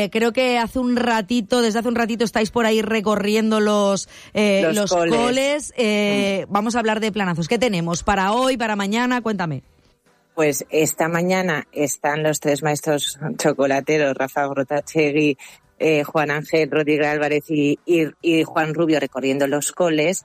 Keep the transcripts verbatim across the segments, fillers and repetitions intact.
eh, creo que hace un ratito, desde hace un ratito estáis por ahí recorriendo los, eh, los, los coles. coles. Eh, mm. Vamos a hablar de planazos. ¿Qué tenemos para hoy, para mañana? Cuéntame. Pues esta mañana están los tres maestros chocolateros, Rafa Grotachegui, eh, Juan Ángel Rodríguez Álvarez y, y, y Juan Rubio recorriendo los coles,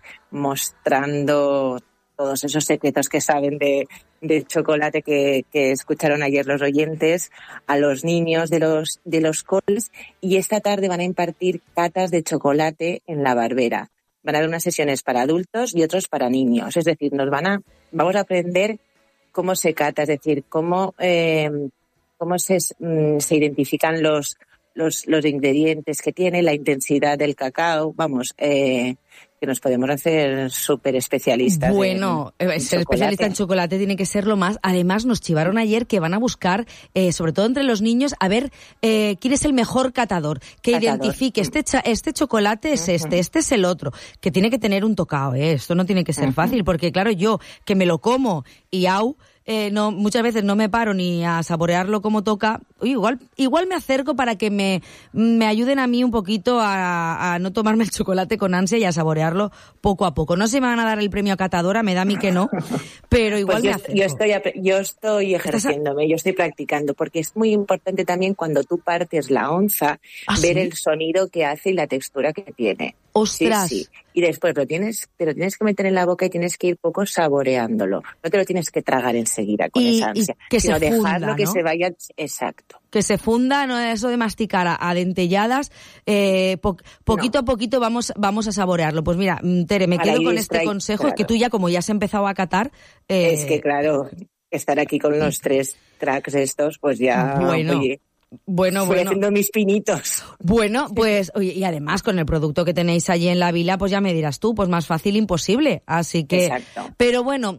mostrando todos esos secretos que saben de, de chocolate que, que escucharon ayer los oyentes a los niños de los, de los coles, y esta tarde van a impartir catas de chocolate en la Barbera. Van a haber unas sesiones para adultos y otros para niños, es decir, nos van a, vamos a aprender cómo se cata, es decir, cómo, eh, cómo se, mm, se identifican los, los, los ingredientes que tiene, la intensidad del cacao, vamos, eh, que nos podemos hacer súper especialistas. Bueno, en, en ser chocolate. Especialista en chocolate tiene que ser lo más. Además, nos chivaron ayer que van a buscar, eh, sobre todo entre los niños, a ver eh, quién es el mejor catador, que catador. identifique este, cha, este chocolate es uh-huh. este, este es el otro, que tiene que tener un tocado, ¿eh? Esto no tiene que ser uh-huh. fácil, porque claro, yo que me lo como y au, Eh, no, muchas veces no me paro ni a saborearlo como toca. Uy, igual, igual me acerco para que me, me ayuden a mí un poquito a, a no tomarme el chocolate con ansia y a saborearlo poco a poco. No se me van a dar el premio a catadora, me da a mí que no, pero igual pues yo, me acerco. Yo estoy, yo estoy ejerciéndome, yo estoy practicando, porque es muy importante también cuando tú partes la onza, ¿Ah, ver sí? el sonido que hace y la textura que tiene. ¡Ostras! Sí, sí. Y después lo tienes, te lo tienes que meter en la boca y tienes que ir poco saboreándolo. No te lo tienes que tragar enseguida con y, esa ansia, y que sino se funda, dejarlo que ¿no? se vaya. Exacto. Que se funda, no eso de masticar a, a dentelladas, eh, po, poquito no. a poquito vamos vamos a saborearlo. Pues mira, Tere, me Para quedo con este consejo, claro. que tú ya como ya has empezado a catar. Eh, es que claro, estar aquí con los tres tracks estos, pues ya. Bueno. Oye, Bueno, Estoy bueno. haciendo mis pinitos. Bueno, pues, oye, y además con el producto que tenéis allí en la vila, pues ya me dirás tú, pues más fácil imposible. Así que. Exacto. Pero bueno,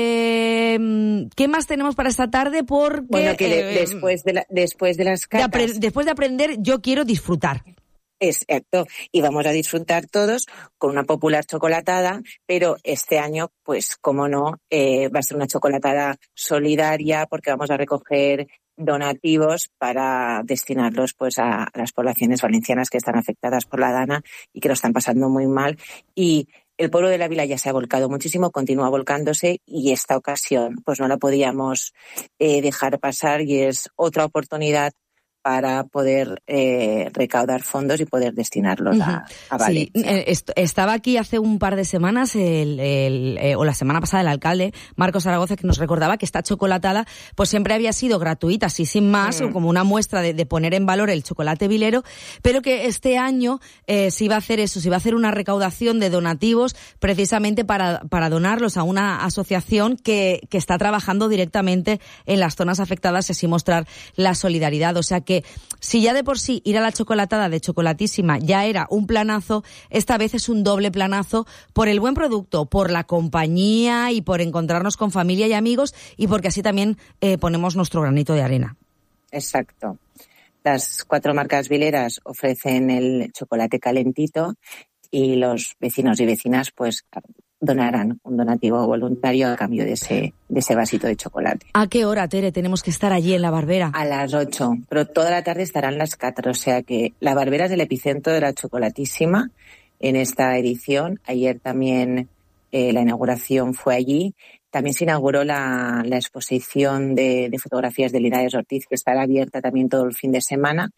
eh, ¿qué más tenemos para esta tarde? Porque. Bueno, que de, eh, después de la, después de las catas. De apre- después de aprender, yo quiero disfrutar. Exacto, y vamos a disfrutar todos con una popular chocolatada, pero este año, pues, como no, eh, va a ser una chocolatada solidaria, porque vamos a recoger donativos para destinarlos pues a, a las poblaciones valencianas que están afectadas por la Dana y que lo están pasando muy mal. Y el pueblo de la vila ya se ha volcado muchísimo, continúa volcándose, y esta ocasión pues no la podíamos eh, dejar pasar, y es otra oportunidad para poder eh, recaudar fondos y poder destinarlos uh-huh. a, a Valencia. Sí, eh, est- estaba aquí hace un par de semanas, el, el, eh, o la semana pasada, el alcalde Marcos Zaragoza, que nos recordaba que esta chocolatada pues siempre había sido gratuita, así sin más, mm. o como una muestra de, de poner en valor el chocolate vilero, pero que este año eh, se iba a hacer eso, se iba a hacer una recaudación de donativos precisamente para, para donarlos a una asociación que, que está trabajando directamente en las zonas afectadas y así mostrar la solidaridad. O sea que que si ya de por sí ir a la chocolatada de Chocolatísima ya era un planazo, esta vez es un doble planazo por el buen producto, por la compañía y por encontrarnos con familia y amigos, y porque así también eh, ponemos nuestro granito de arena. Exacto. Las cuatro marcas vileras ofrecen el chocolate calentito y los vecinos y vecinas pues donarán un donativo voluntario a cambio de ese de ese vasito de chocolate. ¿A qué hora, Tere, tenemos que estar allí en la Barbera? A las ocho, pero toda la tarde estarán las catas, o sea que la Barbera es el epicentro de la Chocolatísima en esta edición. Ayer también eh, la inauguración fue allí. También se inauguró la, la exposición de, de fotografías de Linares Ortiz, que estará abierta también todo el fin de semana.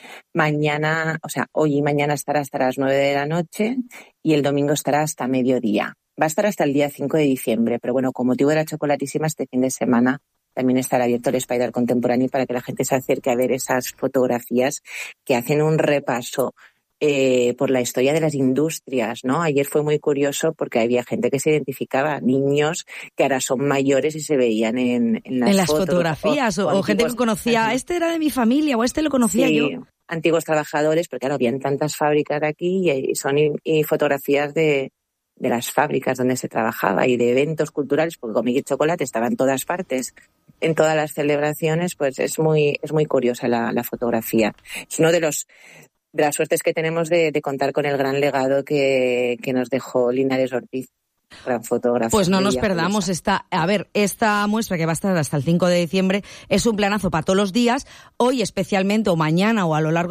Mañana, o sea, hoy y mañana estará hasta las nueve de la noche y el domingo estará hasta mediodía. Va a estar hasta el día cinco de diciembre, pero bueno, con motivo de la Chocolatísima, este fin de semana también estará abierto el Spider Contemporáneo para que la gente se acerque a ver esas fotografías que hacen un repaso eh, por la historia de las industrias, ¿no? Ayer fue muy curioso porque había gente que se identificaba, niños que ahora son mayores y se veían en, en las, en las fotos, fotografías, o, o, o gente que conocía, este era de mi familia o este lo conocía sí, yo. Antiguos trabajadores, porque claro, habían tantas fábricas aquí y son y, y fotografías de de las fábricas donde se trabajaba y de eventos culturales, porque Comí Chocolate estaba en todas partes, en todas las celebraciones, pues es muy es muy curiosa la, la fotografía. Es uno de los de las suertes que tenemos de, de contar con el gran legado que, que nos dejó Linares Ortiz. Gran fotógrafo. Pues no nos perdamos esta, a ver, esta muestra que va a estar hasta el cinco de diciembre es un planazo para todos los días, hoy especialmente o mañana o a lo largo